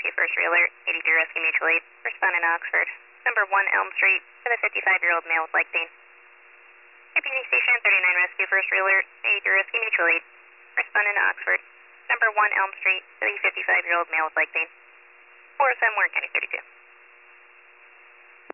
Rescue First Realtor, 83 Rescue Mutual Aid. Respondent Oxford. Number 1 Elm Street for the 55-year-old male with leg pain. APD Station 39 Rescue First Realtor, 83 Rescue Mutual Aid. Respondent Oxford. Number 1 Elm Street for the 55-year-old male with leg pain. 407 Warren County 32.